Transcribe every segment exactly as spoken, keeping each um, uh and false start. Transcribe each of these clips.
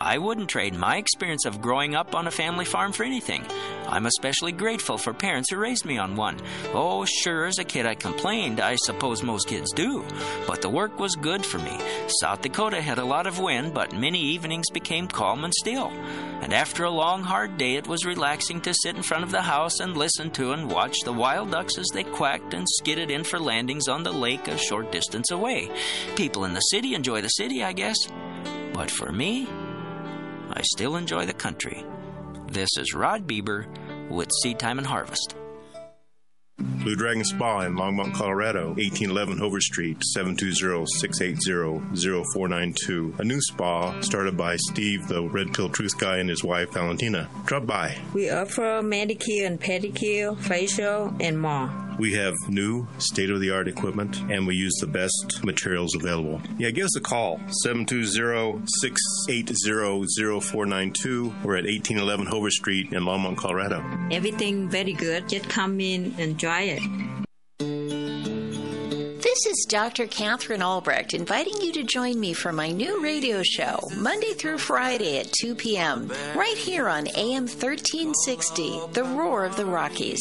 I wouldn't trade my experience of growing up on a family farm for anything. I'm especially grateful for parents who raised me on one. Oh, sure, as a kid I complained. I suppose most kids do. But the work was good for me. South Dakota had a lot of wind, but many evenings became calm and still. And after a long, hard day, it was relaxing to sit in front of the house and listen to and watch the wild ducks as they quacked and skidded in for landings on the lake a short distance away. People in the city enjoy the city, I guess. But for me, I still enjoy the country. This is Rod Bieber with Seed Time and Harvest. Blue Dragon Spa in Longmont, Colorado, eighteen eleven Hoover Street, seven two zero, six eight zero, zero four nine two. A new spa started by Steve, the Red Pill Truth guy, and his wife, Valentina. Drop by. We offer manicure and pedicure, facial, and more. We have new, state-of-the-art equipment, and we use the best materials available. Yeah, give us a call, seven two zero, six eight zero, zero four nine two. We're at eighteen eleven Hoover Street in Longmont, Colorado. Everything very good. Just come in and try it. This is Doctor Catherine Albrecht inviting you to join me for my new radio show, Monday through Friday at two p.m., right here on A M thirteen sixty, The Roar of the Rockies.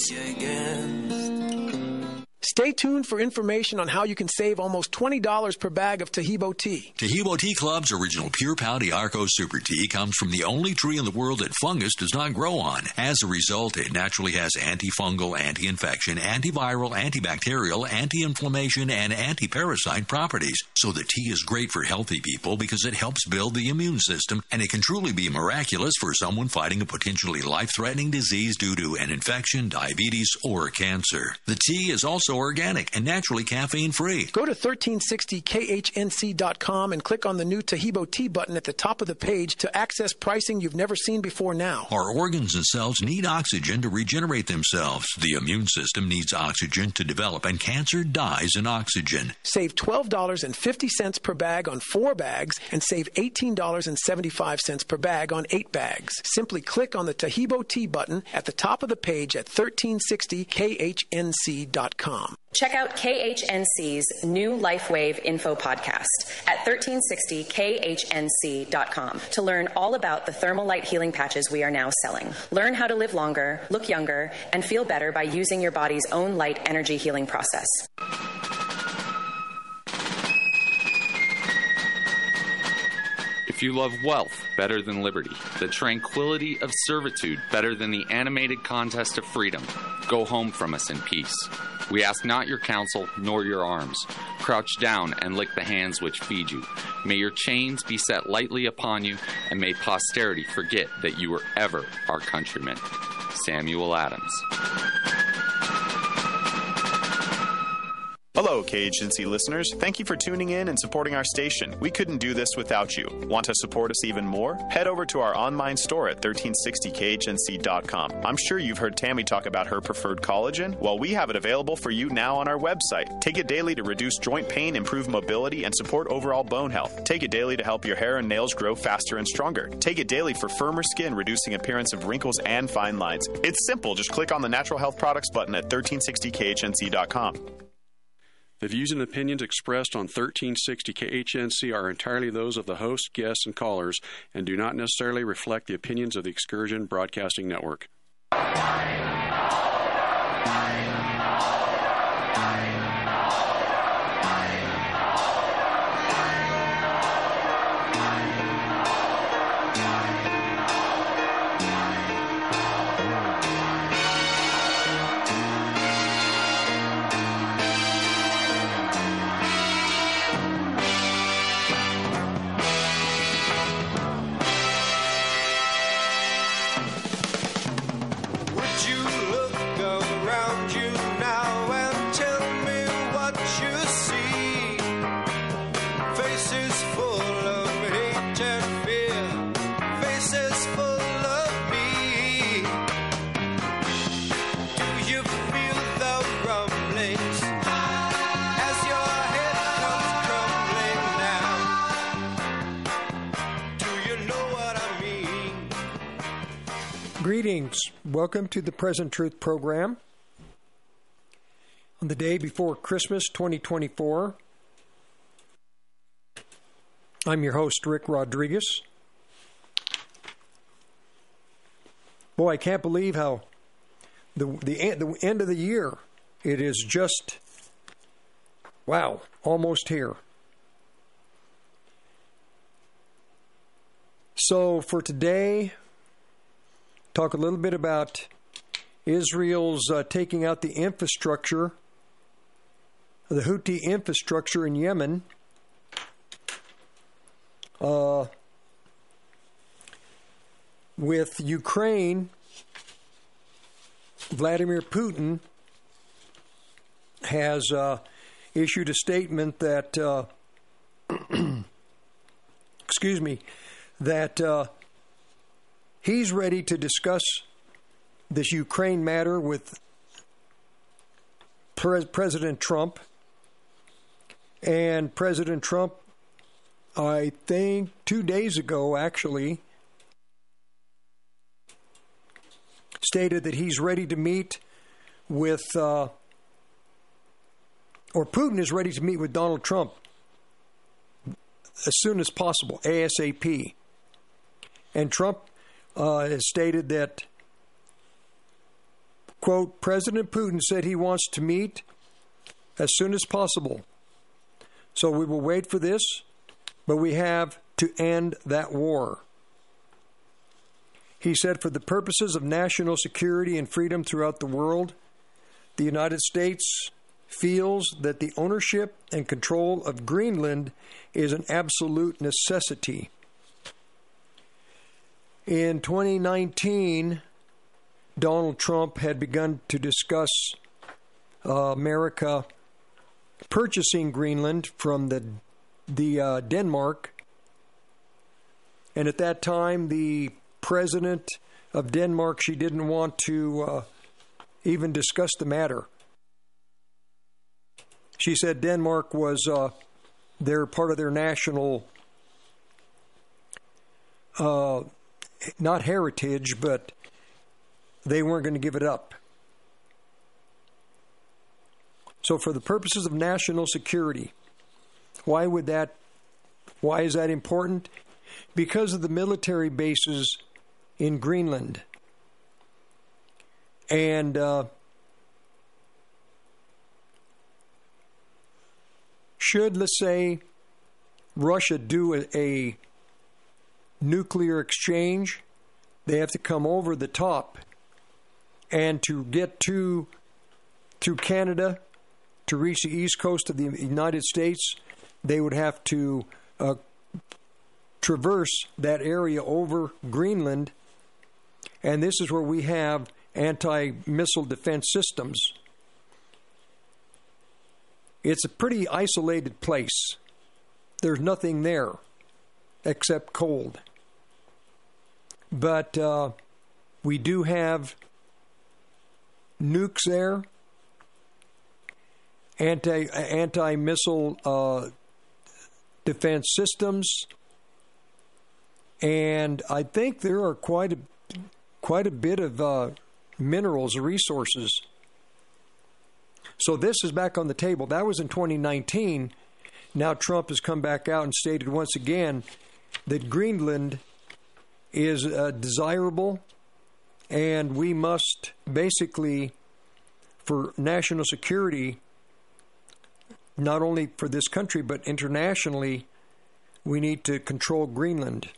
Stay tuned for information on how you can save almost twenty dollars per bag of Tahibo tea. Tahibo Tea Club's original Pure Pau Arco Super Tea comes from the only tree in the world that fungus does not grow on. As a result, it naturally has antifungal, anti-infection, antiviral, antibacterial, anti-inflammation, and anti-parasite properties. So the tea is great for healthy people because it helps build the immune system, and it can truly be miraculous for someone fighting a potentially life-threatening disease due to an infection, diabetes, or cancer. The tea is also organic and naturally caffeine-free. Go to thirteen sixty K H N C dot com and click on the new Tahibo Tea button at the top of the page to access pricing you've never seen before now. Our organs and cells need oxygen to regenerate themselves. The immune system needs oxygen to develop, and cancer dies in oxygen. Save twelve dollars and fifty cents per bag on four bags and save eighteen dollars and seventy-five cents per bag on eight bags. Simply click on the Tahibo Tea button at the top of the page at thirteen sixty K H N C dot com. Check out K H N C's new LifeWave info podcast at thirteen sixty K H N C dot com to learn all about the thermal light healing patches we are now selling. Learn how to live longer, look younger, and feel better by using your body's own light energy healing process. If you love wealth better than liberty, the tranquility of servitude better than the animated contest of freedom, go home from us in peace. We ask not your counsel nor your arms. Crouch down and lick the hands which feed you. May your chains be set lightly upon you, and may posterity forget that you were ever our countrymen. Samuel Adams. Hello, K H N C listeners. Thank you for tuning in and supporting our station. We couldn't do this without you. Want to support us even more? Head over to our online store at thirteen sixty K H N C dot com. I'm sure you've heard Tammy talk about her preferred collagen. Well, we have it available for you now on our website. Take it daily to reduce joint pain, improve mobility, and support overall bone health. Take it daily to help your hair and nails grow faster and stronger. Take it daily for firmer skin, reducing appearance of wrinkles and fine lines. It's simple. Just click on the Natural Health Products button at thirteen sixty K H N C dot com. The views and opinions expressed on thirteen sixty K H N C are entirely those of the host, guests, and callers, and do not necessarily reflect the opinions of the Excursion Broadcasting Network. Greetings. Welcome to the Present Truth program. On the day before Christmas twenty twenty-four, I'm your host, Rick Rodriguez. boy, I can't believe how the the the end of the year, it is just, wow, almost here. So for today, talk a little bit about Israel's uh, taking out the infrastructure, the Houthi infrastructure in Yemen. Uh, with Ukraine, Vladimir Putin has uh, issued a statement that, uh, excuse me, that uh, he's ready to discuss this Ukraine matter with Pre- President Trump. And President Trump, I think two days ago, actually, stated that he's ready to meet with, uh, or Putin is ready to meet with Donald Trump as soon as possible, ASAP. And Trump uh, has stated that, quote, President Putin said he wants to meet as soon as possible. So we will wait for this, but we have to end that war. He said, for the purposes of national security and freedom throughout the world, the United States feels that the ownership and control of Greenland is an absolute necessity. In twenty nineteen, Donald Trump had begun to discuss uh, America purchasing Greenland from the the uh, Denmark, and at that time, the president of Denmark, she didn't want to uh, even discuss the matter. She said Denmark was uh, their part of their national, uh, not heritage, but they weren't going to give it up. So for the purposes of national security, why would that, why is that important? Because of the military bases in Greenland. And uh, should, let's say, Russia do a, a nuclear exchange, they have to come over the top. And to get to, through Canada, to reach the east coast of the United States, they would have to uh, traverse that area over Greenland. And this is where we have anti-missile defense systems. It's a pretty isolated place. There's nothing there except cold. But uh, we do have nukes there, anti anti-missile uh, defense systems, and I think there are quite a quite a bit of uh, minerals, resources. So this is back on the table. That was in twenty nineteen. Now Trump has come back out and stated once again that Greenland is uh, desirable, and we must basically, for national security, not only for this country but internationally, we need to control Greenland.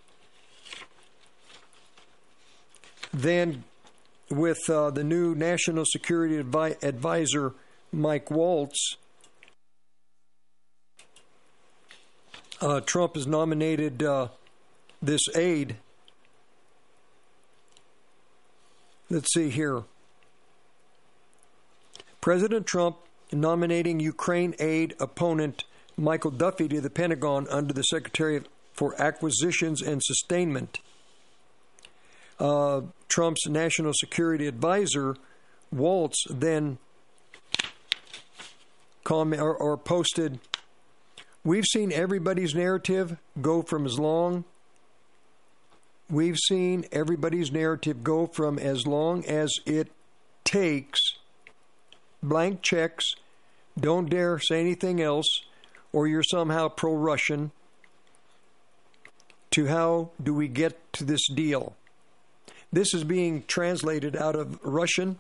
Then, with uh, the new National Security Advi- Advisor, Mike Waltz, uh, Trump has nominated uh, this aide. Let's see here. President Trump nominating Ukraine aide opponent Michael Duffy to the Pentagon under the Secretary for Acquisitions and Sustainment. Uh, Trump's national security advisor, Waltz, then comment or, or posted, "We've seen everybody's narrative go from as long We've seen everybody's narrative go from as long as it takes, blank checks, don't dare say anything else, or you're somehow pro-Russian, to how do we get to this deal. this is being translated out of Russian.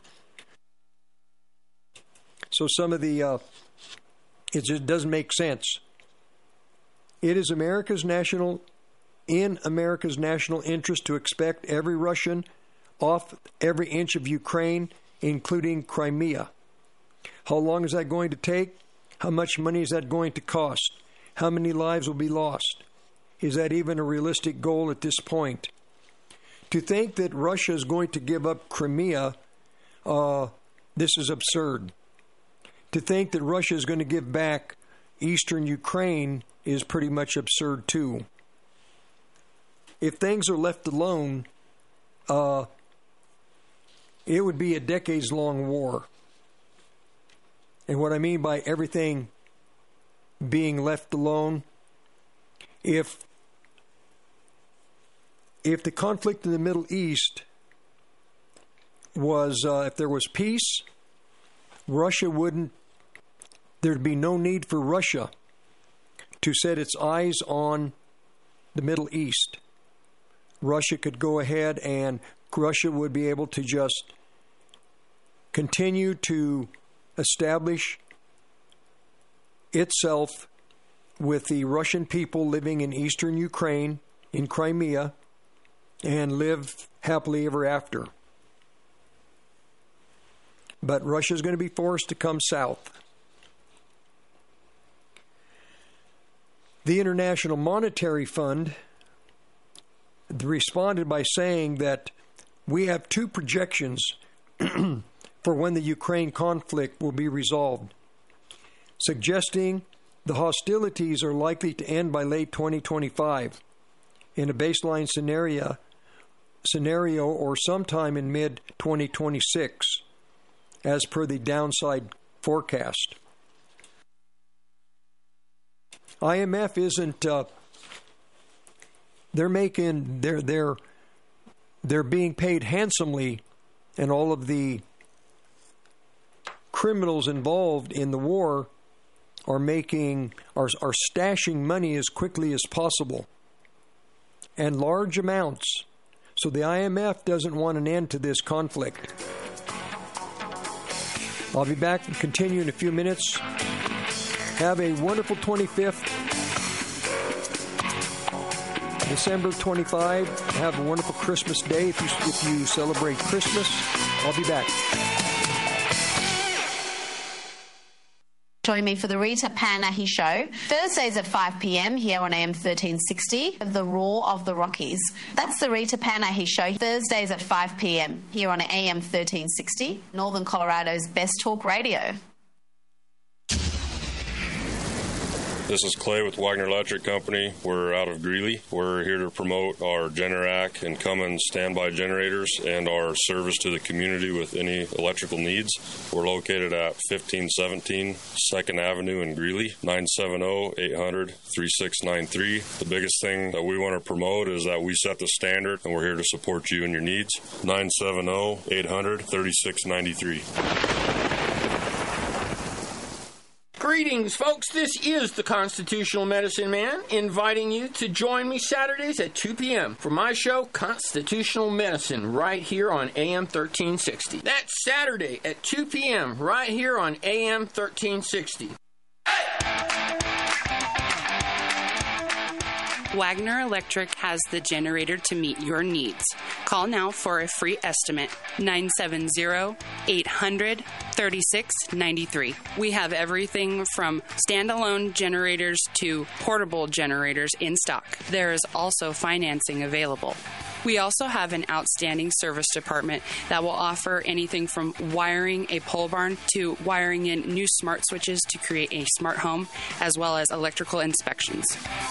So some of the, uh, it just doesn't make sense. It is America's national, in America's national interest to expect every Russian off every inch of Ukraine, including Crimea. How long is that going to take? How much money is that going to cost? How many lives will be lost? Is that even a realistic goal at this point? To think that Russia is going to give up Crimea, uh, this is absurd. To think that Russia is going to give back eastern Ukraine is pretty much absurd too. If things are left alone, uh, it would be a decades-long war. And what I mean by everything being left alone, if if the conflict in the Middle East was, uh, if there was peace, Russia wouldn't, there'd be no need for Russia to set its eyes on the Middle East. Russia could go ahead and Russia would be able to just continue to establish itself with the Russian people living in eastern Ukraine, in Crimea, and live happily ever after. But Russia is going to be forced to come south. The International Monetary Fund responded by saying that we have two projections for when the Ukraine conflict will be resolved, suggesting the hostilities are likely to end by late twenty twenty-five in a baseline scenario, scenario or sometime in mid twenty twenty-six, as per the downside forecast. I M F isn't. Uh, they're making. They're they're they're being paid handsomely, and all of the criminals involved in the war are making are are stashing money as quickly as possible, and large amounts. So the I M F doesn't want an end to this conflict. I'll be back and continue in a few minutes. Have a wonderful twenty-fifth, December twenty-fifth. Have a wonderful Christmas day if you, if you celebrate Christmas. I'll be back. Join me for the Rita Panahi Show, Thursdays at five p.m. here on A M thirteen sixty, The Roar of the Rockies. That's the Rita Panahi Show, Thursdays at five p.m. here on A M thirteen sixty, Northern Colorado's best talk radio. This is Clay with Wagner Electric Company. We're out of Greeley. We're here to promote our Generac and Cummins standby generators and our service to the community with any electrical needs. We're located at fifteen seventeen second Avenue in Greeley, nine seven zero, eight hundred, three six nine three. The biggest thing that we want to promote is that we set the standard, and we're here to support you and your needs. nine seven zero, eight hundred, three six nine three. Greetings, folks. This is the Constitutional Medicine Man, inviting you to join me Saturdays at two p.m. for my show, Constitutional Medicine, right here on A M thirteen sixty. That's Saturday at two p.m. right here on A M thirteen sixty. Wagner Electric has the generator to meet your needs. Call now for a free estimate, nine seven zero, eight hundred, thirty-six ninety-three. We have everything from standalone generators to portable generators in stock. There is also financing available. We also have an outstanding service department that will offer anything from wiring a pole barn to wiring in new smart switches to create a smart home, as well as electrical inspections.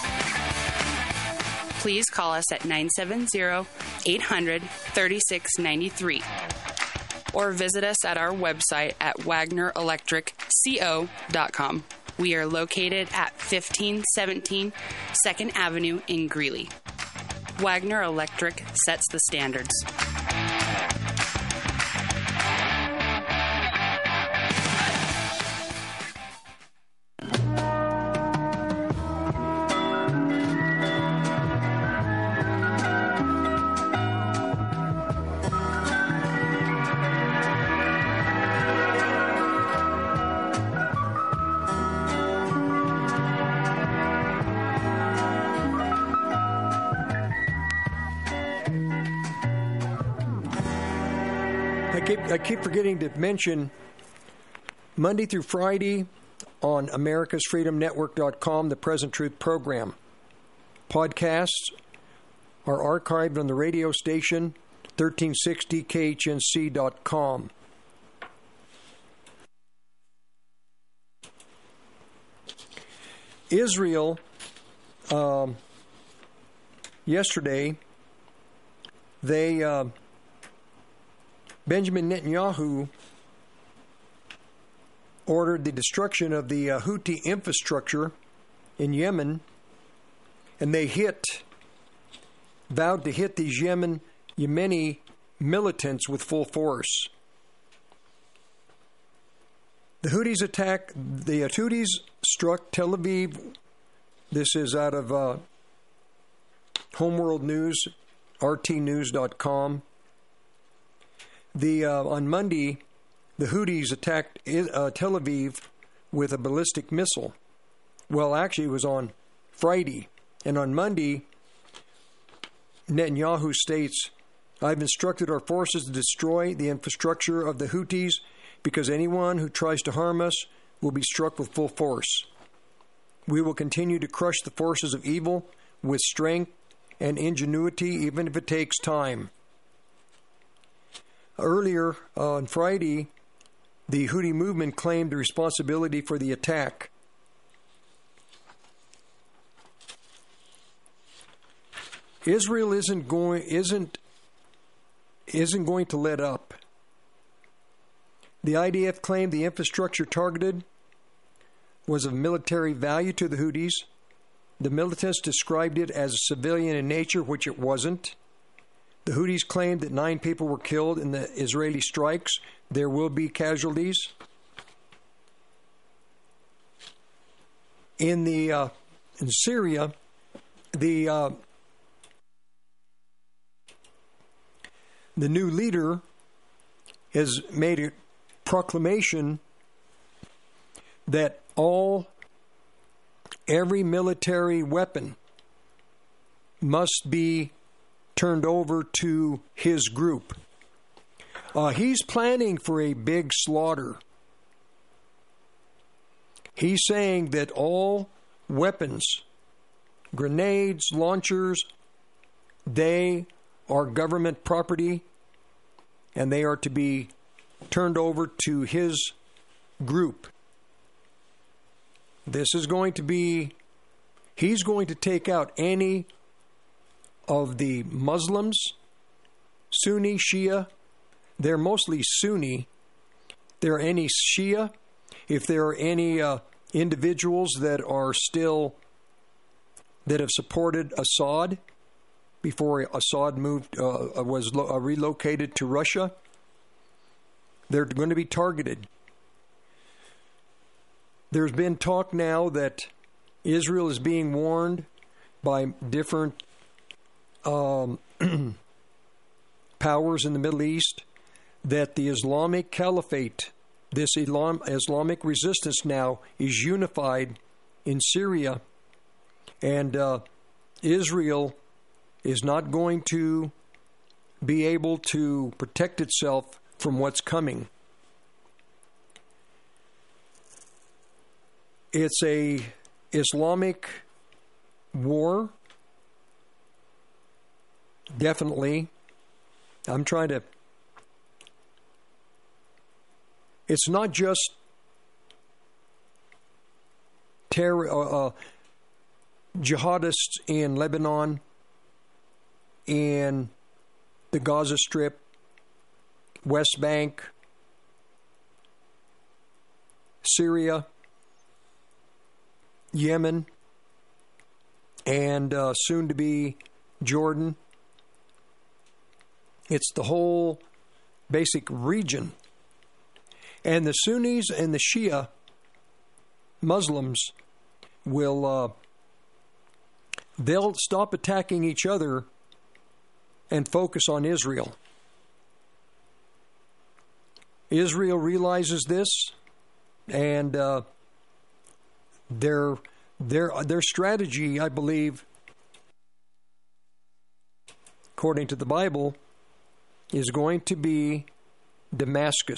Please call us at nine seven zero, eight hundred, thirty-six ninety-three or visit us at our website at wagner electric co dot com. We are located at fifteen seventeen second Avenue in Greeley. Wagner Electric sets the standards. I keep I keep forgetting to mention Monday through Friday on americas freedom network dot com, the Present Truth program. Podcasts are archived on the radio station thirteen sixty K H N C dot com. Israel, um, yesterday, they, uh, Benjamin Netanyahu ordered the destruction of the uh, Houthi infrastructure in Yemen, and they hit, vowed to hit these Yemen, Yemeni militants with full force. The Houthis attack, the Houthis struck Tel Aviv. This is out of uh, Homeworld News, R T news dot com. The uh, on Monday, the Houthis attacked uh, Tel Aviv with a ballistic missile. Well, actually, it was on Friday. And on Monday, Netanyahu states, I've instructed our forces to destroy the infrastructure of the Houthis because anyone who tries to harm us will be struck with full force. We will continue to crush the forces of evil with strength and ingenuity, even if it takes time. Earlier uh, on Friday, the Houthi movement claimed the responsibility for the attack. Israel isn't going isn't isn't going to let up. The I D F claimed the infrastructure targeted was of military value to the Houthis. The militants described it as civilian in nature, which it wasn't. The Houthis claimed that nine people were killed in the Israeli strikes. There will be casualties. In the uh, in Syria, the uh, the new leader has made a proclamation that all every military weapon must be turned over to his group. Uh, he's planning for a big slaughter. He's saying that all weapons, grenades, launchers, they are government property and they are to be turned over to his group. This is going to be, he's going to take out any of the Muslims, Sunni, Shia. They're mostly Sunni. There are any Shia. If there are any uh, individuals that are still, that have supported Assad before Assad moved, uh, was lo- uh, relocated to Russia, they're going to be targeted. There's been talk now that Israel is being warned by different um, powers in the Middle East that the Islamic Caliphate, this Islam, Islamic resistance now, is unified in Syria, and uh, Israel is not going to be able to protect itself from what's coming. It's a Islamic war, definitely. I'm trying to... It's not just terror, uh, uh, jihadists in Lebanon, in the Gaza Strip, West Bank, Syria, Yemen, and uh, soon to be Jordan. It's the whole basic region. And the Sunnis and the Shia Muslims will, uh, they'll stop attacking each other and focus on Israel. Israel realizes this, and uh, their their their strategy, I believe, according to the Bible, is going to be Damascus.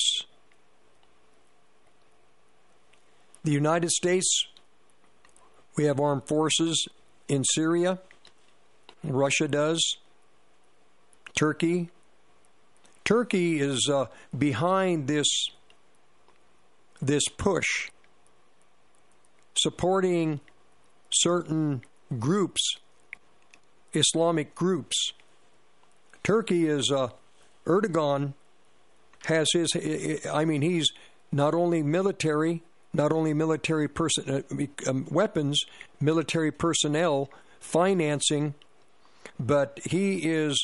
The United States, we have armed forces in Syria. Russia does. Turkey. Turkey is uh, behind this, this push, supporting certain groups, Islamic groups. Turkey is, uh, Erdogan has his, I mean, he's not only military, not only military person, uh, um, weapons, military personnel, financing, but he is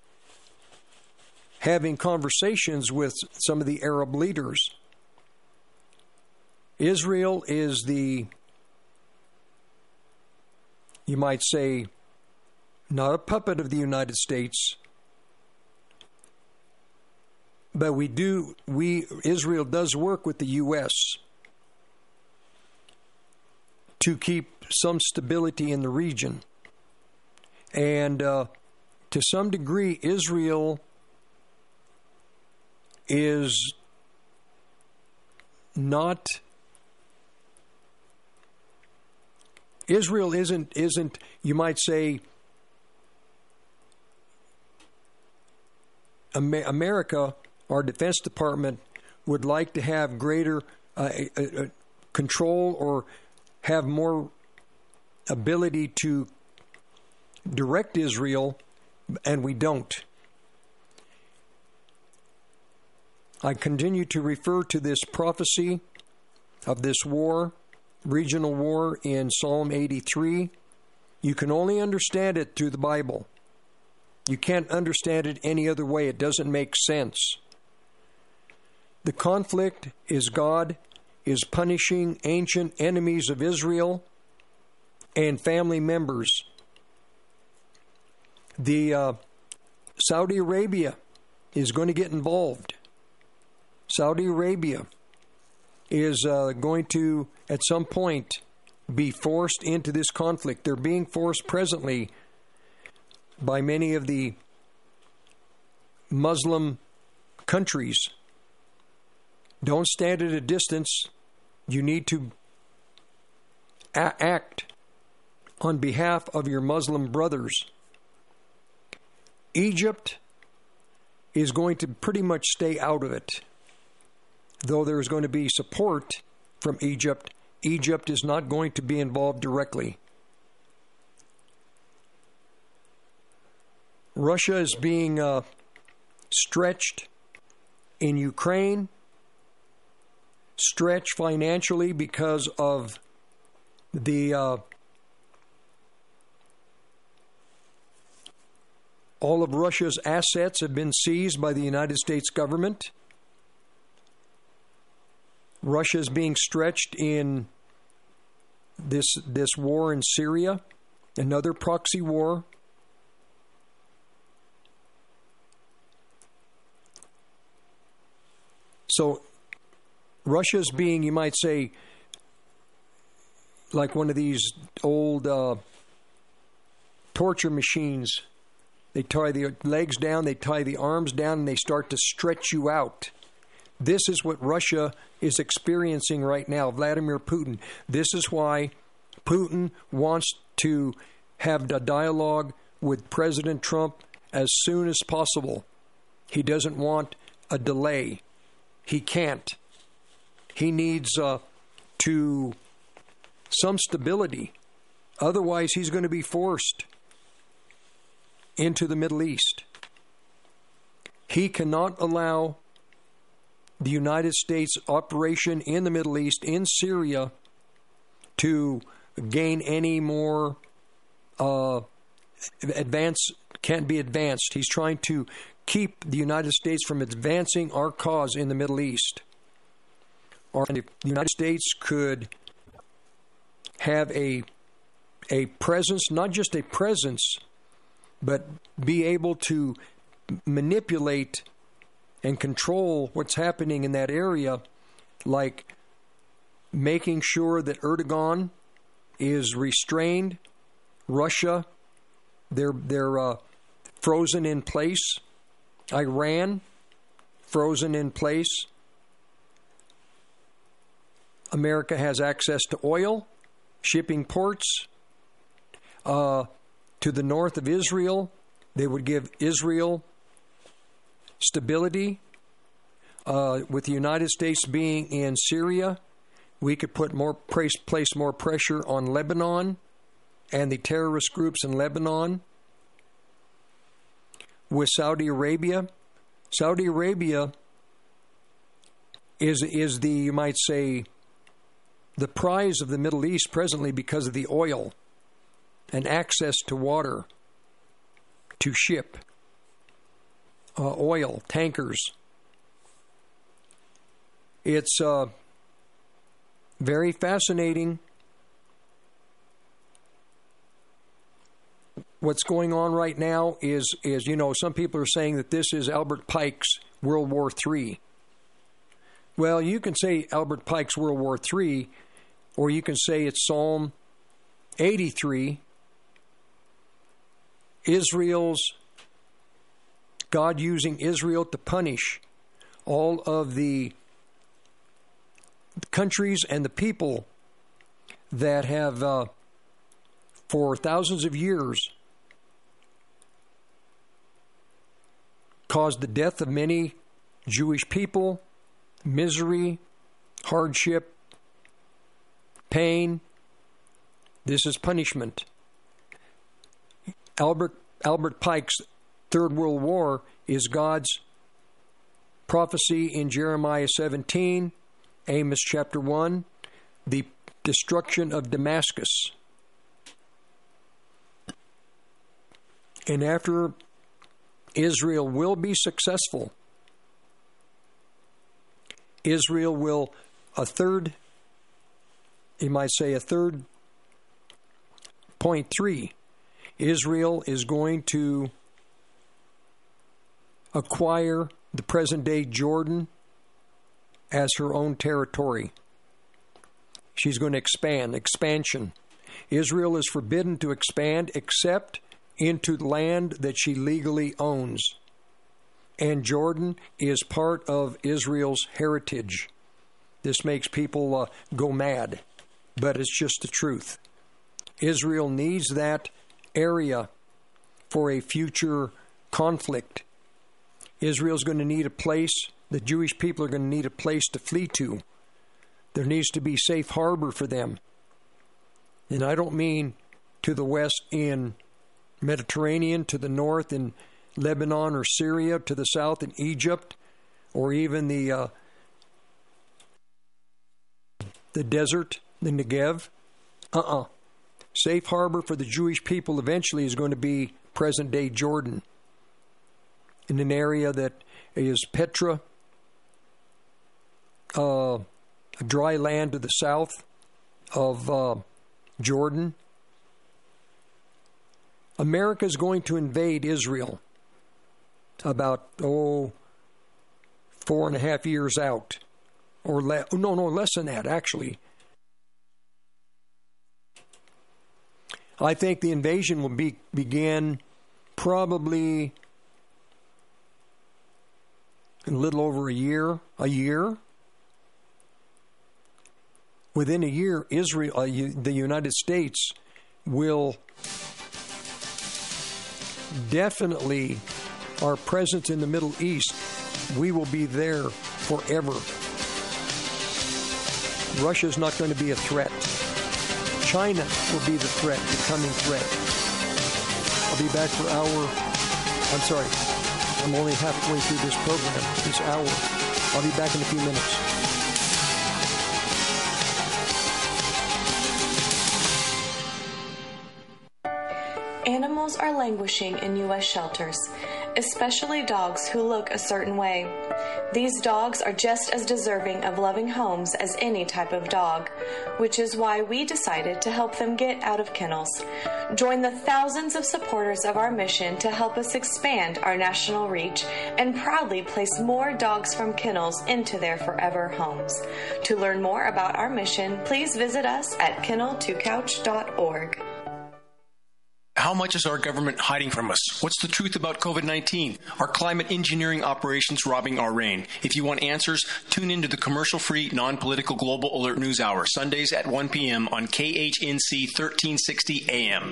having conversations with some of the Arab leaders. Israel is the, you might say, not a puppet of the United States, but we do, we, Israel does work with the U S to keep some stability in the region. And uh, to some degree, Israel is not, Israel isn't, isn't, you might say, America, our Defense Department, would like to have greater uh, uh, control or have more ability to direct Israel, and we don't. I continue to refer to this prophecy of this war, regional war in Psalm eighty-three. You can only understand it through the Bible. You can't understand it any other way. It doesn't make sense. The conflict is God is punishing ancient enemies of Israel and family members. The uh, Saudi Arabia is going to get involved. Saudi Arabia is uh, going to, at some point, be forced into this conflict. They're being forced presently by many of the Muslim countries. Don't stand at a distance. You need to a- act on behalf of your Muslim brothers. Egypt is going to pretty much stay out of it. Though there is going to be support from Egypt, Egypt is not going to be involved directly. Russia is being uh, stretched in Ukraine, stretched financially because of the uh, all of Russia's assets have been seized by the United States government. Russia is being stretched in this this war in Syria, another proxy war. So Russia's being, you might say, like one of these old uh, torture machines. They tie the legs down, they tie the arms down, and they start to stretch you out. This is what Russia is experiencing right now, Vladimir Putin. This is why Putin wants to have a dialogue with President Trump as soon as possible. He doesn't want a delay. He can't. He needs uh, to some stability. Otherwise, he's going to be forced into the Middle East. He cannot allow the United States operation in the Middle East, in Syria, to gain any more uh, advance, can't be advanced. He's trying to keep the United States from advancing our cause in the Middle East. Or if the United States could have a a presence, not just a presence, but be able to manipulate and control what's happening in that area, like making sure that Erdogan is restrained, Russia, they're they're uh, frozen in place, Iran, frozen in place. America has access to oil, shipping ports. Uh, to the north of Israel, they would give Israel stability. Uh, with the United States being in Syria, we could put more place, place more pressure on Lebanon and the terrorist groups in Lebanon. With Saudi Arabia, Saudi Arabia is is the, you might say, the prize of the Middle East presently because of the oil and access to water to ship uh, oil tankers. It's uh, very fascinating what's going on right now. Is, is, you know, some people are saying that this is Albert Pike's World War Three. Well, you can say Albert Pike's World War Three, or you can say it's Psalm eighty-three, Israel's, God using Israel to punish all of the countries and the people that have, uh, for thousands of years, caused the death of many Jewish people, misery, hardship, pain. This is punishment. Albert Albert Pike's Third World War is God's prophecy in Jeremiah seventeen, Amos chapter one, the destruction of Damascus. And after Israel will be successful, Israel will, a third, you might say a third, point three, Israel is going to acquire the present-day Jordan as her own territory. She's going to expand, expansion. Israel is forbidden to expand except into land that she legally owns. And Jordan is part of Israel's heritage. This makes people uh, go mad, but it's just the truth. Israel needs that area for a future conflict. Israel's going to need a place, the Jewish people are going to need a place to flee to. There needs to be safe harbor for them. And I don't mean to the west in Mediterranean, to the north in Lebanon or Syria, to the south in Egypt, or even the uh, the desert, the Negev. Uh-uh. Safe harbor for the Jewish people eventually is going to be present-day Jordan, in an area that is Petra, uh, a dry land to the south of uh, Jordan. America is going to invade Israel about, oh, four and a half years out. Or le- no, no, less than that, actually. I think the invasion will be begin probably in a little over a year, a year. Within a year, Israel, uh, you, the United States will definitely, our presence in the Middle East, we will be there forever. Russia's not going to be a threat. China will be the threat, the coming threat. I'll be back for our, I'm sorry, I'm only halfway through this program, this hour. I'll be back in a few minutes. Animals are languishing in U S shelters, especially dogs who look a certain way. These dogs are just as deserving of loving homes as any type of dog, which is why we decided to help them get out of kennels. Join the thousands of supporters of our mission to help us expand our national reach and proudly place more dogs from kennels into their forever homes. To learn more about our mission, please visit us at kennel to couch dot org. How much is our government hiding from us? What's the truth about COVID nineteen? Are climate engineering operations robbing our rain? If you want answers, tune into the commercial-free, non-political Global Alert News Hour, Sundays at one p.m. on K H N C thirteen sixty A M.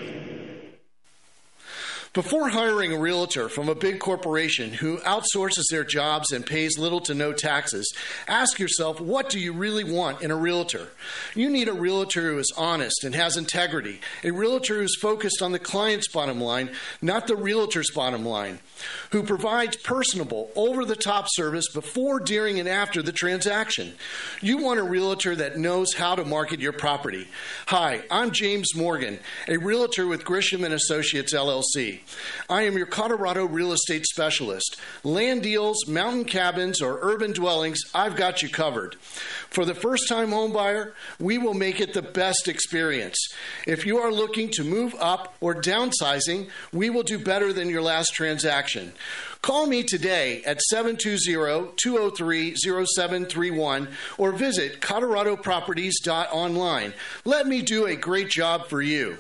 Before hiring a realtor from a big corporation who outsources their jobs and pays little to no taxes, ask yourself, what do you really want in a realtor? You need a realtor who is honest and has integrity, a realtor who's focused on the client's bottom line, not the realtor's bottom line, who provides personable, over-the-top service before, during, and after the transaction. You want a realtor that knows how to market your property. Hi, I'm James Morgan, a realtor with Grisham and Associates, L L C. I am your Colorado real estate specialist. Land deals, mountain cabins, or urban dwellings, I've got you covered. For the first-time home buyer, we will make it the best experience. If you are looking to move up or downsizing, we will do better than your last transaction. Call me today at seven two zero, two zero three, zero seven three one or visit colorado properties dot online. Let me do a great job for you.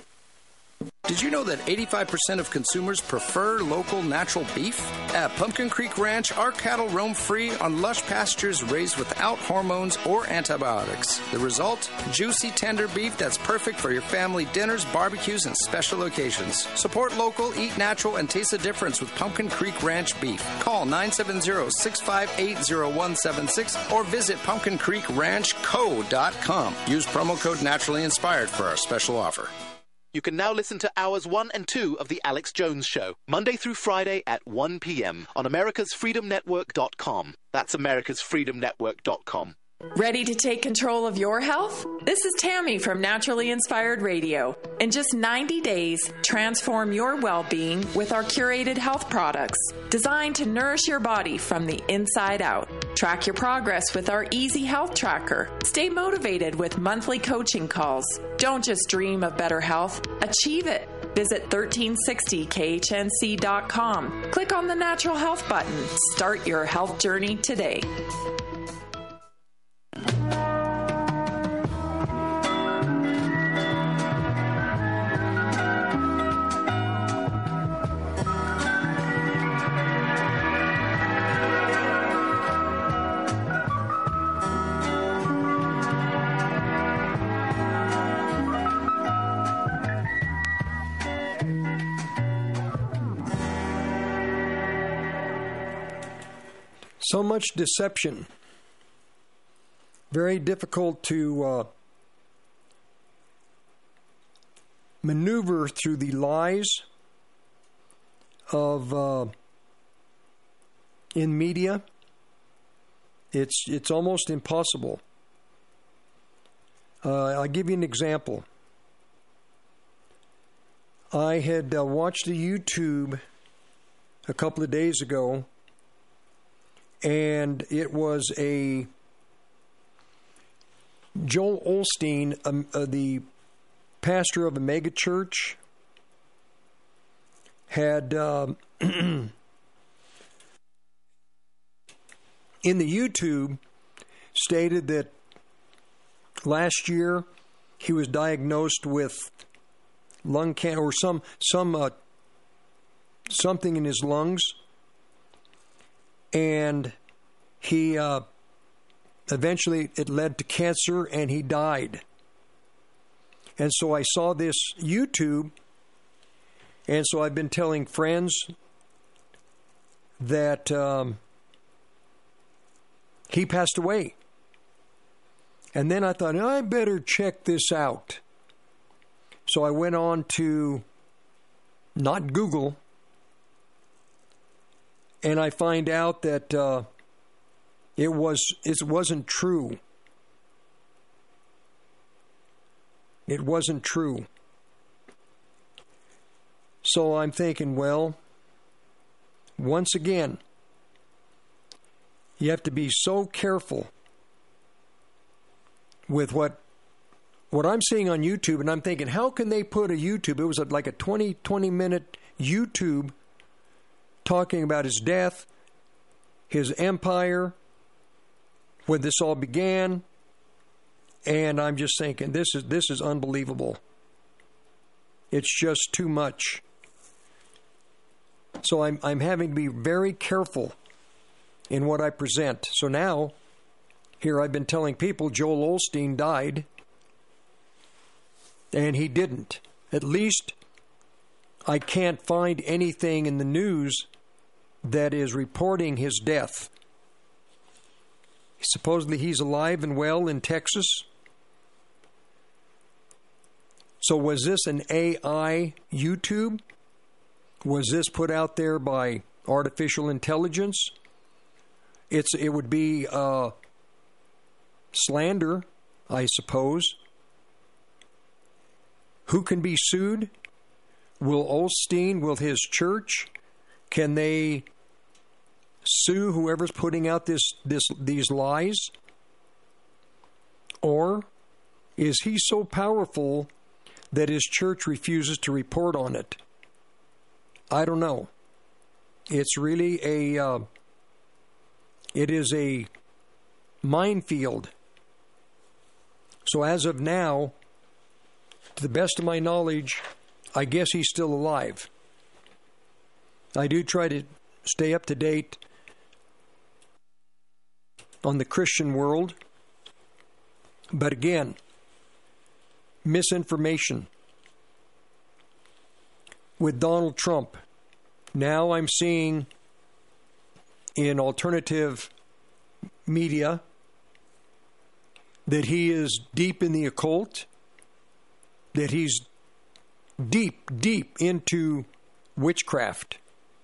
Did you know that eighty-five percent of consumers prefer local natural beef? At Pumpkin Creek Ranch, our cattle roam free on lush pastures raised without hormones or antibiotics. The result? Juicy, tender beef that's perfect for your family dinners, barbecues, and special occasions. Support local, eat natural, and taste the difference with Pumpkin Creek Ranch beef. Call nine seven zero, six five eight, zero one seven six or visit pumpkin creek ranch co dot com. Use promo code Naturally Inspired for our special offer. You can now listen to hours one and two of The Alex Jones Show, Monday through Friday at one p.m. on americas freedom network dot com. That's americas freedom network dot com. Ready to take control of your health? This is Tammy from Naturally Inspired Radio. In just ninety days, transform your well-being with our curated health products designed to nourish your body from the inside out. Track your progress with our Easy Health Tracker. Stay motivated with monthly coaching calls. Don't just dream of better health, achieve it. Visit thirteen sixty K H N C dot com. Click on the Natural Health button. Start your health journey today. So much deception. Very difficult to uh, maneuver through the lies of uh, in media. It's it's almost impossible. Uh, I'll give you an example. I had uh, watched a YouTube a couple of days ago, and it was a Joel Osteen, um, uh, the pastor of a mega church, had uh, in the YouTube stated that last year he was diagnosed with lung cancer or some some uh, something in his lungs, and he uh, eventually it led to cancer, and he died. And so I saw this YouTube, and so I've been telling friends that um, he passed away. And then I thought, I better check this out. So I went on to, not Google, and I find out that uh, it was it wasn't true. It wasn't true. So I'm thinking, well, once again, you have to be so careful with what what I'm seeing on YouTube, and I'm thinking, how can they put a YouTube? It was like a twenty, twenty minute YouTube talking about his death, his empire, when this all began, and I'm just thinking, this is this is unbelievable. It's just too much. So I'm I'm having to be very careful in what I present. So now, here I've been telling people Joel Osteen died, and he didn't. At least I can't find anything in the news that is reporting his death. Supposedly he's alive and well in Texas. So was this an A I YouTube? Was this put out there by artificial intelligence? It's it would be uh, slander, I suppose. Who can be sued? Will Osteen, will his church, can they sue whoever's putting out this this these lies? Or is he so powerful that his church refuses to report on it? I don't know. It's really a, uh, it is a minefield. So as of now, to the best of my knowledge, I guess he's still alive. I do try to stay up to date on the Christian world. But again, misinformation. With Donald Trump, now I'm seeing in alternative media that he is deep in the occult, that he's deep, deep into witchcraft.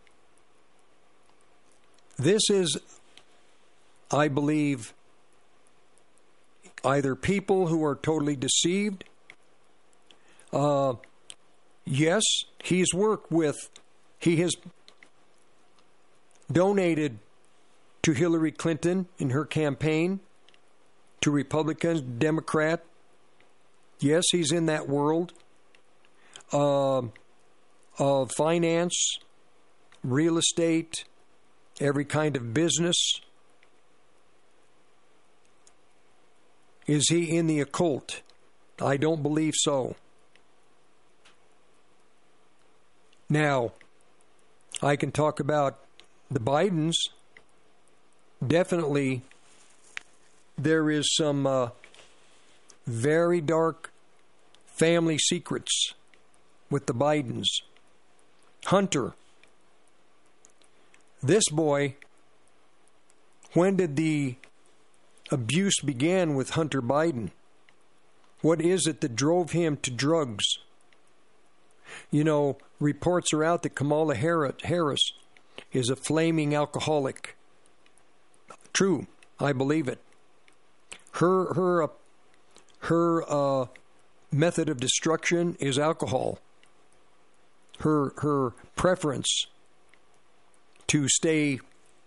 This is, I believe, either people who are totally deceived. Uh, yes, he's worked with, he has donated to Hillary Clinton in her campaign, to Republicans, Democrat. Yes, he's in that world uh, of finance, real estate, every kind of business. Is he in the occult? I don't believe so. Now, I can talk about the Bidens. Definitely, there is some uh, very dark family secrets with the Bidens. Hunter. This boy, when did the abuse begin with Hunter Biden? What is it that drove him to drugs? You know, reports are out that Kamala Harris is a flaming alcoholic. True, I believe it. Her her uh, her uh, method of destruction is alcohol. Her her preference to stay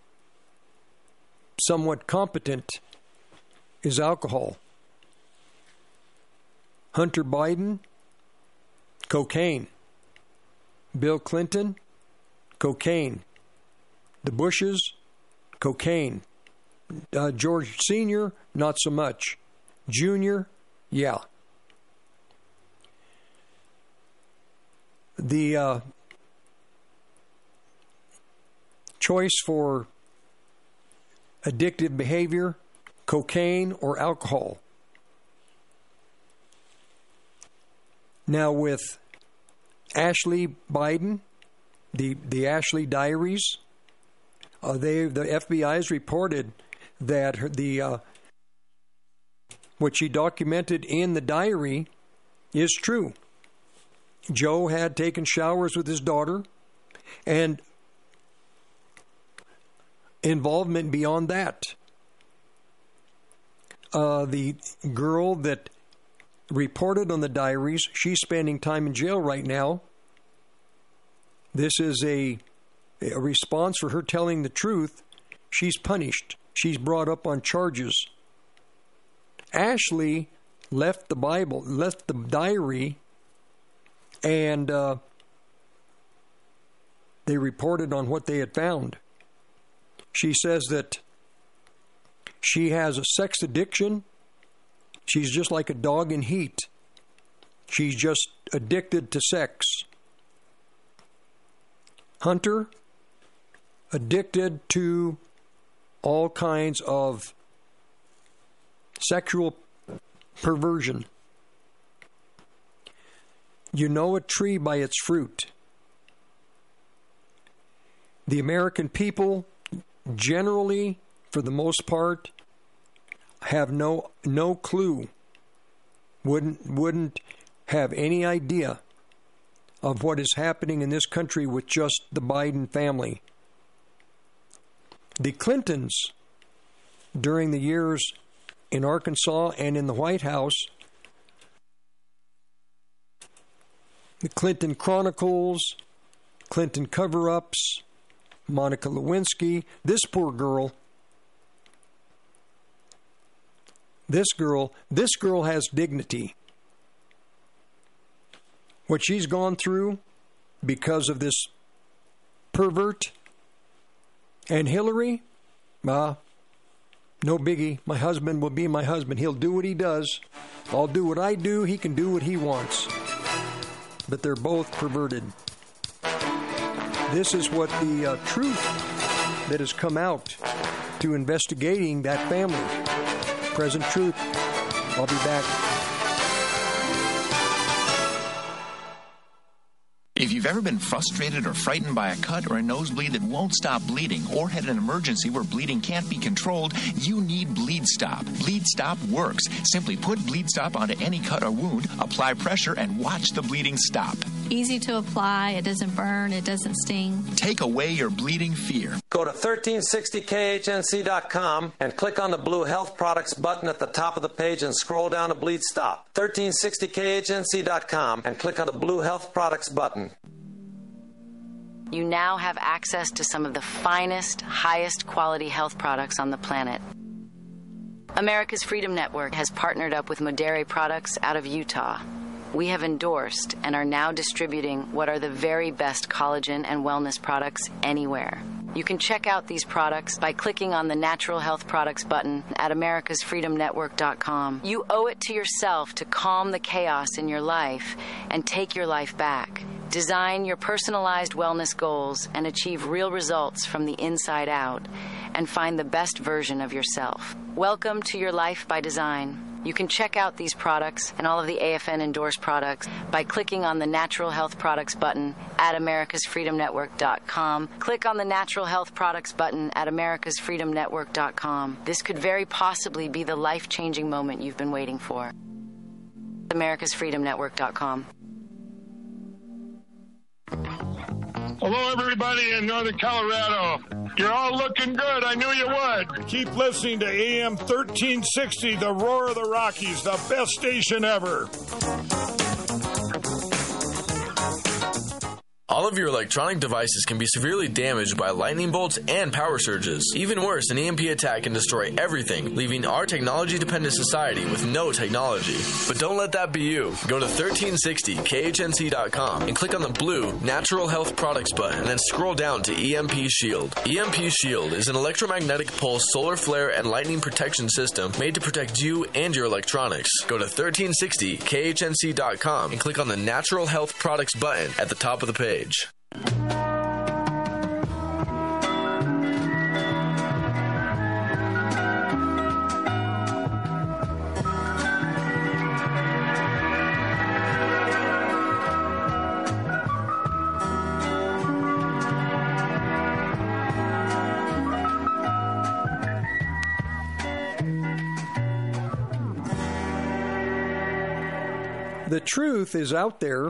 somewhat competent is alcohol. Hunter Biden, cocaine. Bill Clinton, cocaine. The Bushes, cocaine. Uh, George Senior, not so much. Junior, yeah. The uh, choice for addictive behavior, cocaine or alcohol. Now with Ashley Biden, the the Ashley Diaries, uh, they the F B I has reported that her, the uh, what she documented in the diary is true. Joe had taken showers with his daughter, and involvement beyond that. Uh, the girl that reported on the diaries, she's spending time in jail right now. This is a, a response for her telling the truth. She's punished. She's brought up on charges. Ashley left the Bible, left the diary, and uh, they reported on what they had found. She says that she has a sex addiction. She's just like a dog in heat. She's just addicted to sex. Hunter, addicted to all kinds of sexual perversion. You know a tree by its fruit. The American people generally, for the most part, have no no clue, wouldn't wouldn't have any idea of what is happening in this country with just the Biden family. The Clintons, during the years in Arkansas and in the White House, the Clinton Chronicles, Clinton cover-ups, Monica Lewinsky, this poor girl, this girl, this girl has dignity. What she's gone through because of this pervert. And Hillary, ah, uh, no biggie. My husband will be my husband. He'll do what he does. I'll do what I do. He can do what he wants. But they're both perverted. This is what the uh, truth that has come out to investigating that family. Present truth. I'll be back. If you've ever been frustrated or frightened by a cut or a nosebleed that won't stop bleeding, or had an emergency where bleeding can't be controlled, you need Bleed Stop. Bleed Stop works. Simply put Bleed Stop onto any cut or wound, apply pressure, and watch the bleeding stop. Easy to apply. It doesn't burn. It doesn't sting. Take away your bleeding fear. Go to thirteen sixty K H N C dot com and click on the blue Health Products button at the top of the page and scroll down to Bleed Stop. thirteen sixty K H N C dot com and click on the blue Health Products button. You now have access to some of the finest, highest quality health products on the planet. America's Freedom Network has partnered up with Modere Products out of Utah. We have endorsed and are now distributing what are the very best collagen and wellness products anywhere. You can check out these products by clicking on the Natural Health Products button at americas freedom network dot com. You owe it to yourself to calm the chaos in your life and take your life back. Design your personalized wellness goals and achieve real results from the inside out, and find the best version of yourself. Welcome to Your Life by Design. You can check out these products and all of the A F N endorsed products by clicking on the Natural Health Products button at americas freedom network dot com. Click on the Natural Health Products button at americas freedom network dot com. This could very possibly be the life-changing moment you've been waiting for. americas freedom network dot com. Hello, everybody in Northern Colorado. You're all looking good. I knew you would. Keep listening to A M thirteen sixty, the Roar of the Rockies, the best station ever. All of your electronic devices can be severely damaged by lightning bolts and power surges. Even worse, an E M P attack can destroy everything, leaving our technology-dependent society with no technology. But don't let that be you. Go to thirteen sixty K H N C dot com and click on the blue Natural Health Products button, and then scroll down to E M P Shield. E M P Shield is an electromagnetic pulse solar flare and lightning protection system made to protect you and your electronics. Go to thirteen sixty K H N C dot com and click on the Natural Health Products button at the top of the page. The truth is out there.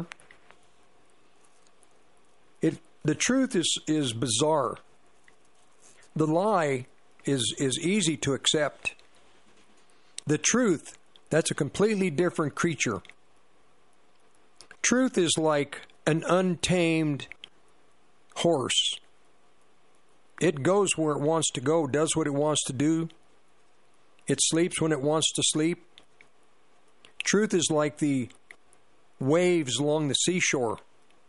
It the truth is, is bizarre. The lie is is easy to accept. The truth, that's a completely different creature. Truth is like an untamed horse. It goes where it wants to go, does what it wants to do. It sleeps when it wants to sleep. Truth is like the waves along the seashore.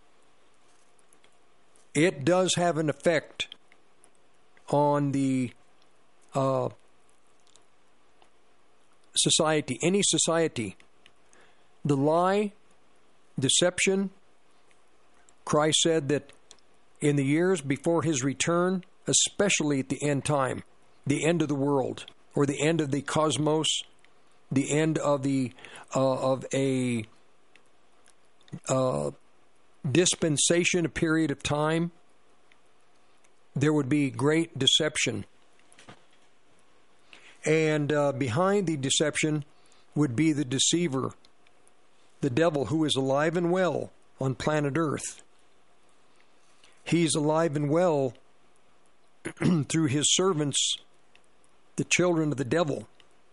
It does have an effect on the uh, society, any society. The lie deception. Christ said that in the years before his return, especially at the end time, the end of the world, or the end of the cosmos, the end of the uh, of a uh, dispensation, a period of time, there would be great deception. And uh, behind the deception would be the deceiver, the devil, who is alive and well on planet Earth. He's alive and well through his servants, the children of the devil.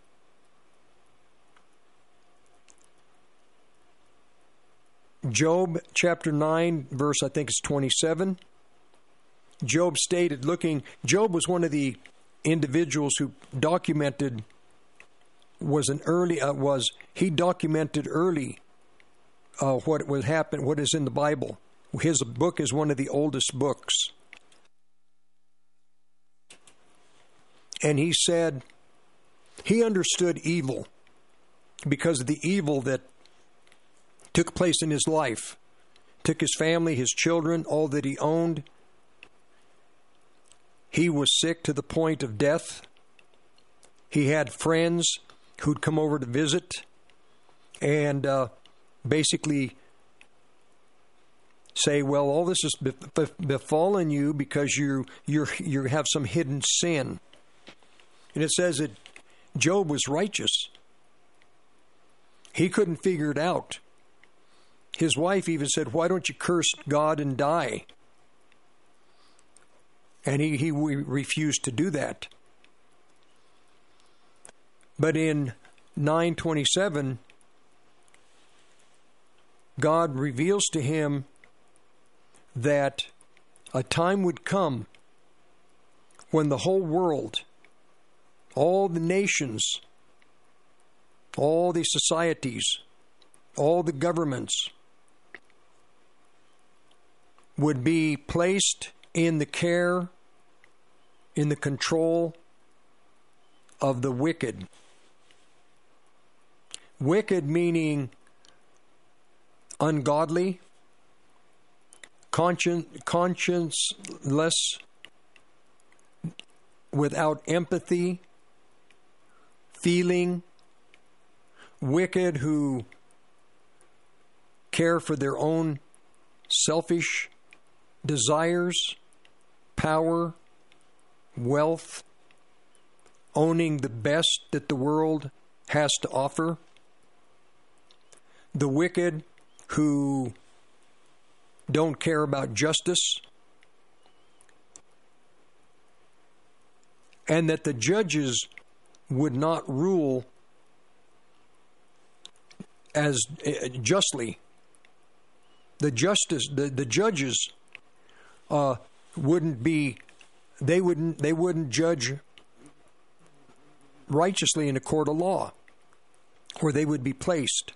Job chapter nine, verse I think it's twenty-seven. Job stated, looking, Job was one of the individuals who documented, was an early, uh, was, he documented early uh, what would happen, what is in the Bible. His book is one of the oldest books. And he said he understood evil because of the evil that took place in his life. Took his family, his children, all that he owned. He was sick to the point of death. He had friends who'd come over to visit and uh, basically say, well, all this has befallen you because you you you have some hidden sin. And it says that Job was righteous. He couldn't figure it out. His wife even said, why don't you curse God and die? And he, he refused to do that. But in nine twenty-seven, God reveals to him that a time would come when the whole world, all the nations, all the societies, all the governments would be placed in the care, in the control of the wicked. Wicked meaning ungodly, conscience, conscienceless, without empathy, feeling, wicked who care for their own selfish desires, power, wealth, owning the best that the world has to offer. The wicked who don't care about justice, and that the judges would not rule as uh, justly. The justice, the, the judges uh, wouldn't be, they wouldn't, they wouldn't judge righteously in a court of law, where they would be placed.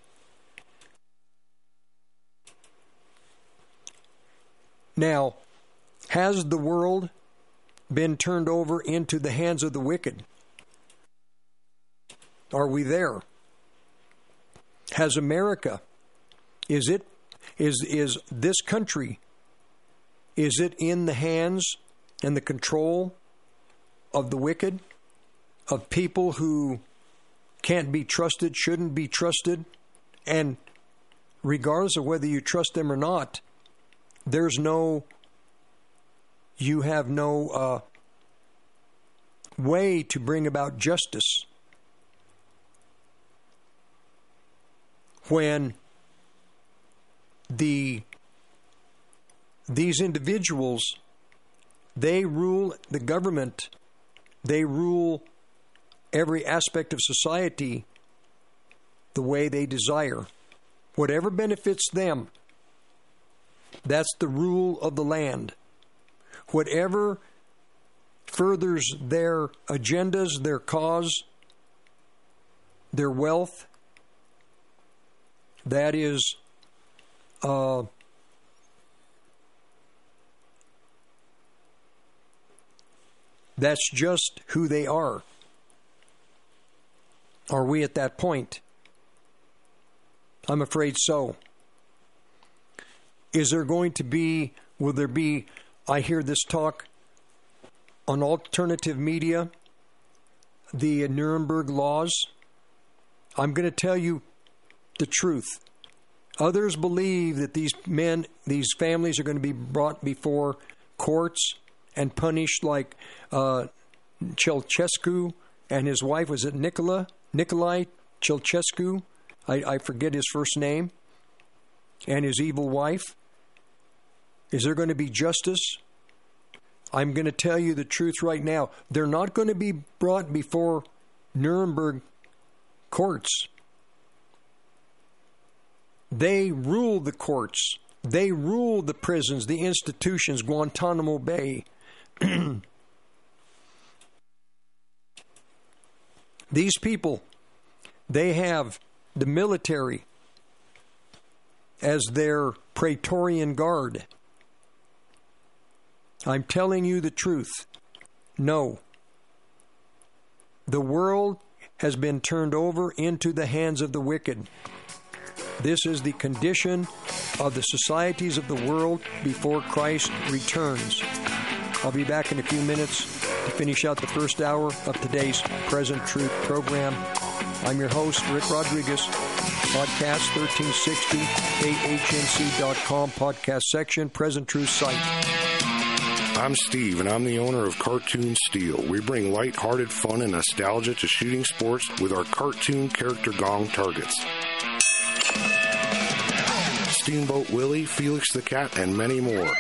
Now, has the world been turned over into the hands of the wicked? Are we there? Has America, is it, is, is this country, is it in the hands and the control of the wicked? Of people who can't be trusted, shouldn't be trusted, and regardless of whether you trust them or not, there's no, you have no uh, way to bring about justice. When the these individuals, they rule the government, they rule every aspect of society the way they desire. Whatever benefits them, that's the rule of the land. Whatever furthers their agendas, their cause, their wealth, that is uh, that's just who they are. Are we at that point? I'm afraid so. Is there going to be, will there be, I hear this talk on alternative media, the Nuremberg laws? I'm going to tell you the truth. Others believe that these men, these families are going to be brought before courts and punished like uh, Ceausescu and his wife. Was it Nicola? Nikolai Ceausescu? I, I forget his first name. And his evil wife. Is there going to be justice? I'm going to tell you the truth right now. They're not going to be brought before Nuremberg courts. They rule the courts. They rule the prisons, the institutions, Guantanamo Bay. These people, they have the military as their Praetorian Guard. I'm telling you the truth. No. The world has been turned over into the hands of the wicked. This is the condition of the societies of the world before Christ returns. I'll be back in a few minutes to finish out the first hour of today's Present Truth program. I'm your host, Rick Rodriguez. Podcast thirteen sixty, A H N C dot com, podcast section, Present Truth site. I'm Steve, and I'm the owner of Cartoon Steel. We bring light-hearted fun and nostalgia to shooting sports with our cartoon character gong targets. Steamboat Willie, Felix the Cat, and many more.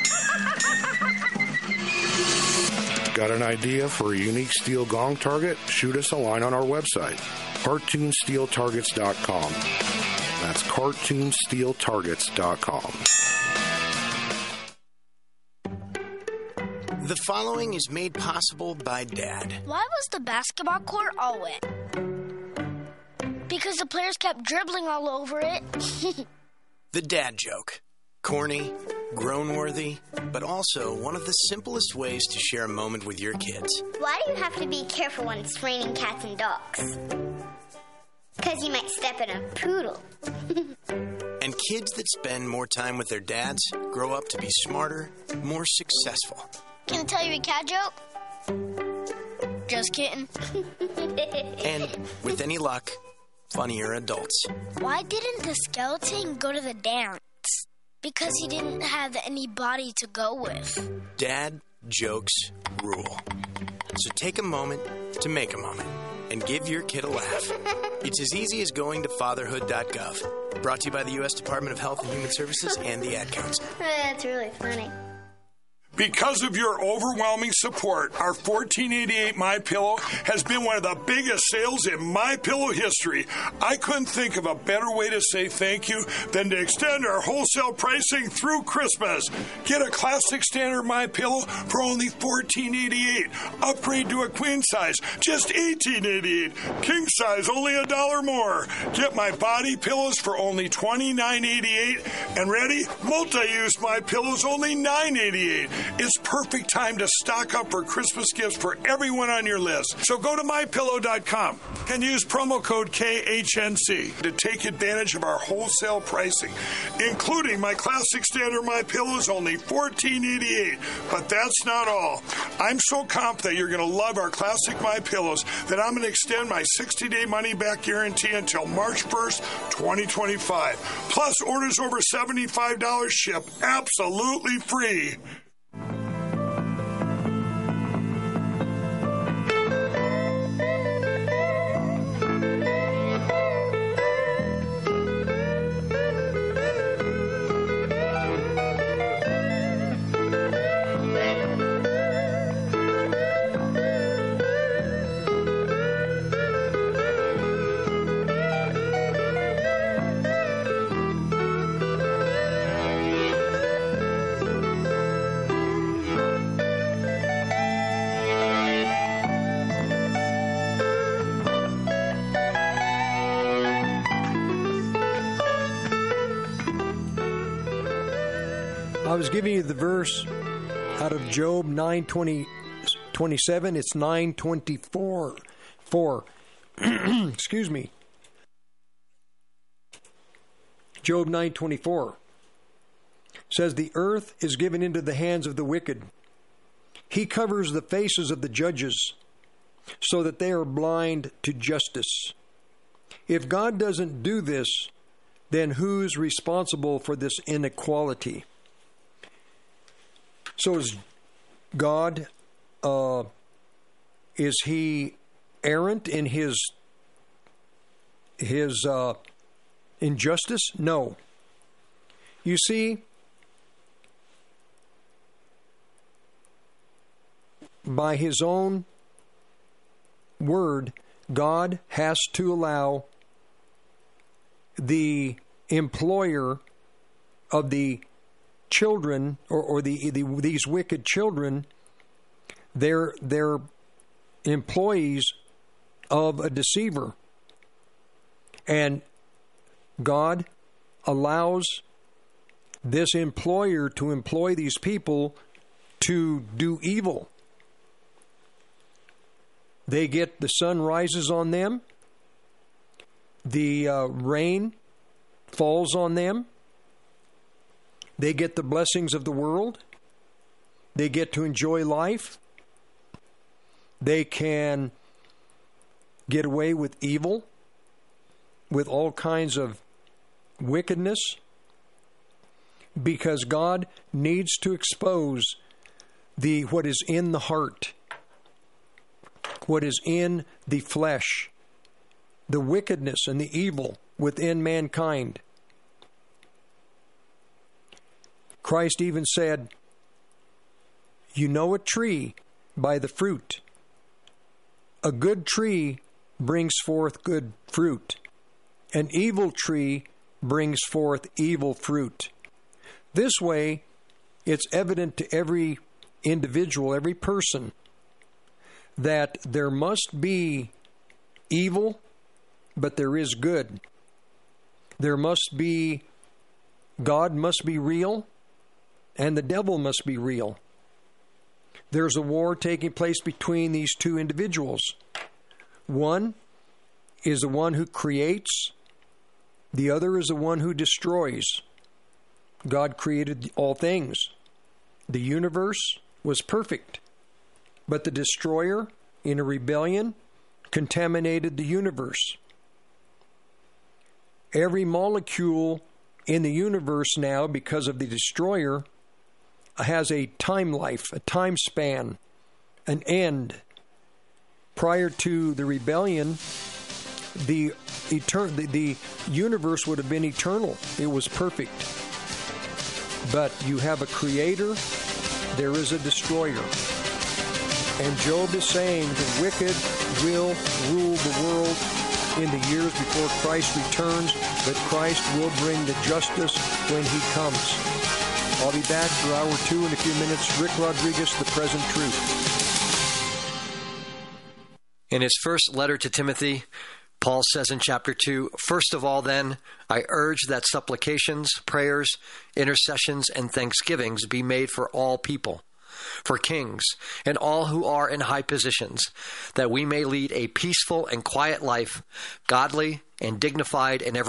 Got an idea for a unique steel gong target? Shoot us a line on our website, cartoon steel targets dot com. That's cartoon steel targets dot com. The following is made possible by Dad. Why was the basketball court all wet? Because the players kept dribbling all over it. The dad joke. Corny, grown-worthy, but also one of the simplest ways to share a moment with your kids. Why do you have to be careful when it's raining cats and dogs? Because you might step in a poodle. And kids that spend more time with their dads grow up to be smarter, more successful. Can I tell you a cat joke? Just kidding. And with any luck, funnier adults. Why didn't the skeleton go to the dance? Because he didn't have any body to go with. Dad jokes rule. So take a moment to make a moment and give your kid a laugh. It's as easy as going to fatherhood dot gov. Brought to you by the U S Department of Health and Human Services and the Ad Council. That's really funny. Because of your overwhelming support, our fourteen eighty-eight MyPillow has been one of the biggest sales in MyPillow history. I couldn't think of a better way to say thank you than to extend our wholesale pricing through Christmas. Get a classic standard MyPillow for only fourteen eighty-eight. Upgrade to a queen size, just eighteen eighty-eight. King size, only a dollar more. Get my body pillows for only twenty-nine eighty-eight. And ready? Multi-use MyPillows, only nine eighty-eight. It's perfect time to stock up for Christmas gifts for everyone on your list. So go to my pillow dot com and use promo code K H N C to take advantage of our wholesale pricing, including my classic standard MyPillows, only fourteen eighty-eight. But that's not all. I'm so confident you're going to love our classic MyPillows that I'm going to extend my sixty-day money-back guarantee until March first, twenty twenty-five. Plus, orders over seventy-five dollars ship absolutely free. I was giving you the verse out of Job nine twenty, twenty-seven. It's nine twenty-four. Four. Excuse me. Job nine twenty-four. says, the earth is given into the hands of the wicked. He covers the faces of the judges so that they are blind to justice. If God doesn't do this, then who's responsible for this inequality? So is God, uh, is he errant in his, his uh, injustice? No. You see, by his own word, God has to allow the employer of the children, or, or the, the these wicked children, they're, they're employees of a deceiver. And God allows this employer to employ these people to do evil. They get, the sun rises on them, the uh, rain falls on them, they get the blessings of the world, they get to enjoy life, they can get away with evil, with all kinds of wickedness, because God needs to expose the what is in the heart, what is in the flesh, the wickedness and the evil within mankind. Christ even said, you know a tree by the fruit. A good tree brings forth good fruit. An evil tree brings forth evil fruit. This way, it's evident to every individual, every person, that there must be evil, but there is good. There must be, God must be real, and the devil must be real. There's a war taking place between these two individuals. One is the one who creates, the other is the one who destroys. God created all things. The universe was perfect, but the destroyer, in a rebellion, contaminated the universe. Every molecule in the universe now, because of the destroyer, has a time life, a time span, an end. Prior to the rebellion, the, etern- the, the universe would have been eternal. It was perfect. But you have a creator, there is a destroyer. And Job is saying the wicked will rule the world in the years before Christ returns, but Christ will bring the justice when he comes. I'll be back for hour two in a few minutes. Rick Rodriguez, The Present Truth. In his first letter to Timothy, Paul says in chapter two, first of all, then, I urge that supplications, prayers, intercessions, and thanksgivings be made for all people, for kings, and all who are in high positions, that we may lead a peaceful and quiet life, godly and dignified in every